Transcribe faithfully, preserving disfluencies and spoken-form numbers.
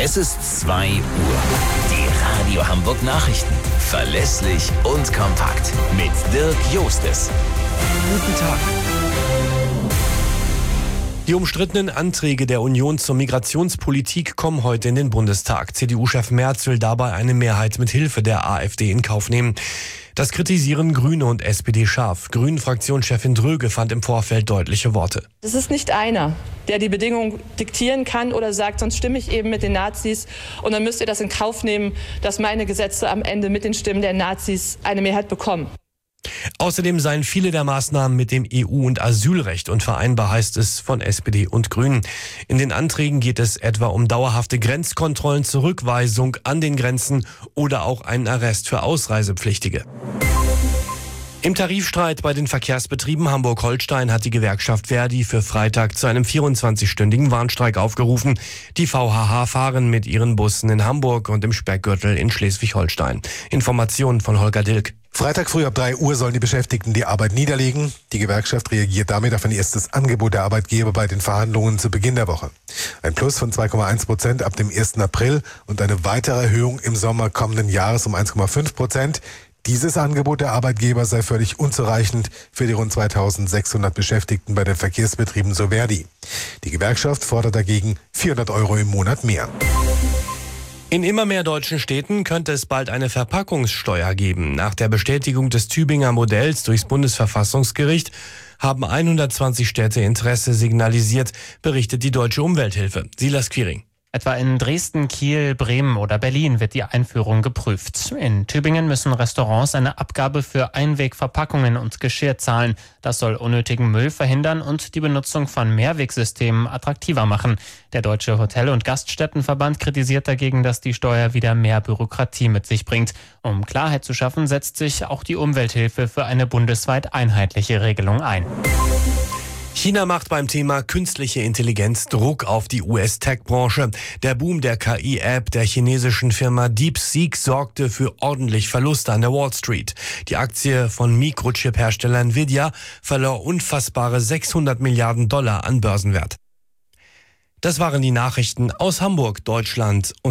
Es ist zwei Uhr. Die Radio Hamburg Nachrichten. Verlässlich und kompakt. Mit Dirk Jostes. Guten Tag. Die umstrittenen Anträge der Union zur Migrationspolitik kommen heute in den Bundestag. C D U-Chef Merz will dabei eine Mehrheit mit Hilfe der AfD in Kauf nehmen. Das kritisieren Grüne und S P D scharf. Grünen-Fraktionschefin Dröge fand im Vorfeld deutliche Worte. Es ist nicht einer, der die Bedingungen diktieren kann oder sagt, sonst stimme ich eben mit den Nazis. Und dann müsst ihr das in Kauf nehmen, dass meine Gesetze am Ende mit den Stimmen der Nazis eine Mehrheit bekommen. Außerdem seien viele der Maßnahmen mit dem E U- und Asylrecht unvereinbar, heißt es von S P D und Grünen. In den Anträgen geht es etwa um dauerhafte Grenzkontrollen, Zurückweisung an den Grenzen oder auch einen Arrest für Ausreisepflichtige. Im Tarifstreit bei den Verkehrsbetrieben Hamburg-Holstein hat die Gewerkschaft Verdi für Freitag zu einem vierundzwanzigstündigen Warnstreik aufgerufen. Die V H H fahren mit ihren Bussen in Hamburg und im Speckgürtel in Schleswig-Holstein. Informationen von Holger Dilk. Freitag früh ab drei Uhr sollen die Beschäftigten die Arbeit niederlegen. Die Gewerkschaft reagiert damit auf ein erstes Angebot der Arbeitgeber bei den Verhandlungen zu Beginn der Woche. Ein Plus von zwei Komma eins Prozent ab dem ersten April und eine weitere Erhöhung im Sommer kommenden Jahres um eins Komma fünf Prozent. Dieses Angebot der Arbeitgeber sei völlig unzureichend für die rund zweitausendsechshundert Beschäftigten bei den Verkehrsbetrieben, so Verdi. Die Gewerkschaft fordert dagegen vierhundert Euro im Monat mehr. In immer mehr deutschen Städten könnte es bald eine Verpackungssteuer geben. Nach der Bestätigung des Tübinger Modells durchs Bundesverfassungsgericht haben hundertzwanzig Städte Interesse signalisiert, berichtet die Deutsche Umwelthilfe. Silas Quiring. Etwa in Dresden, Kiel, Bremen oder Berlin wird die Einführung geprüft. In Tübingen müssen Restaurants eine Abgabe für Einwegverpackungen und Geschirr zahlen. Das soll unnötigen Müll verhindern und die Benutzung von Mehrwegsystemen attraktiver machen. Der Deutsche Hotel- und Gaststättenverband kritisiert dagegen, dass die Steuer wieder mehr Bürokratie mit sich bringt. Um Klarheit zu schaffen, setzt sich auch die Umwelthilfe für eine bundesweit einheitliche Regelung ein. China macht beim Thema künstliche Intelligenz Druck auf die U S-Tech-Branche. Der Boom der K I-App der chinesischen Firma DeepSeek sorgte für ordentlich Verluste an der Wall Street. Die Aktie von Mikrochip-Hersteller Nvidia verlor unfassbare sechshundert Milliarden Dollar an Börsenwert. Das waren die Nachrichten aus Hamburg, Deutschland und